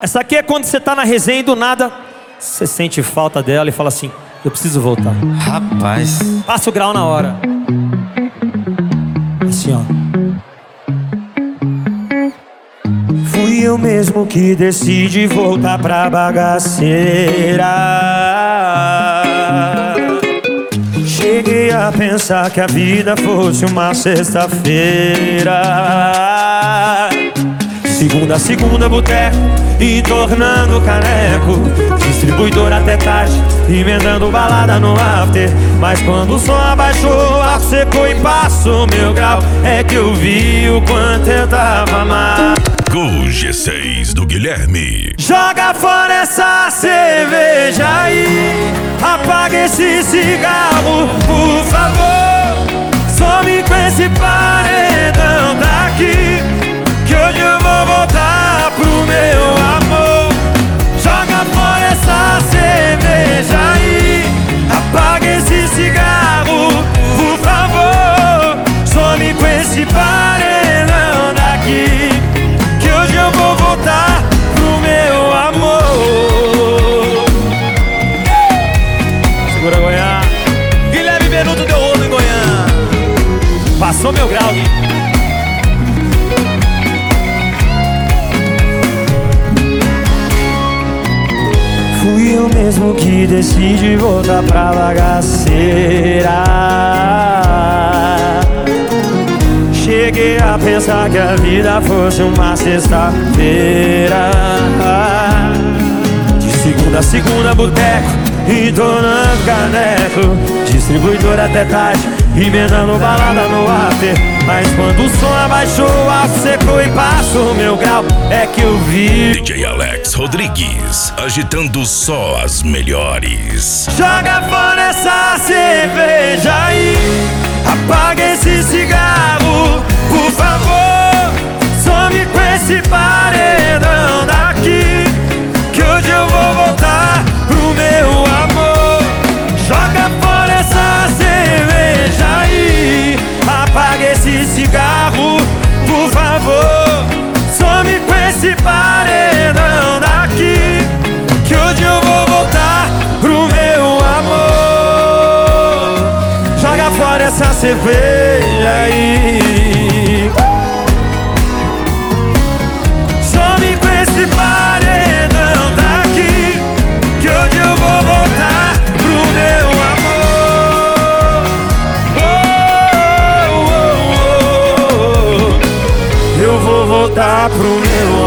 Essa aqui é quando você tá na resenha e do nada você sente falta dela e fala assim: eu preciso voltar. Rapaz, Passa o grau na hora. Assim, ó. Fui eu mesmo que decidi voltar pra bagaceira. Cheguei a pensar que a vida fosse uma sexta-feira. Segunda a segunda, boteco, entornando caneco. Distribuidor até tarde, emendando balada no after. Mas quando o som abaixou, ar secou e passou meu grau, é que eu vi o quanto eu tava mal. Com G6 do Guilherme. Joga fora essa cerveja aí, apaga esse cigarro, por favor. Some com esse paredão daqui, que hoje eu vou voltar pro meu amor. Joga fora essa cerveja aí, apaga esse cigarro, por favor. Some com esse paredão daqui, que hoje eu vou voltar pro meu amor. Segura Goiânia. Guilherme Benuto deu rolo em Goiânia. Passou meu grau, Gui. Fui eu mesmo que decidi voltar pra bagaceira. Cheguei a pensar que a vida fosse uma sexta-feira. De segunda a segunda, boteco, entornando caneco. Distribuidor até tarde, emendando balada no after. Mas quando o som abaixou, ar secou e passou meu grau, é que eu vi DJ Alex Rodrigues, agitando só as melhores. Joga fora essa cerveja aí, apaga esse cigarro, por favor. Some com esse paredão daqui, que hoje eu vou voltar pro meu amor. Joga fora essa cerveja aí, apaga esse cigarro, por favor. Some com esse paredão daqui, que hoje eu vou voltar pro meu amor. Joga fora essa cerveja aí, some com esse paredão daqui, que hoje eu vou voltar pro meu amor. Eu vou voltar pro meu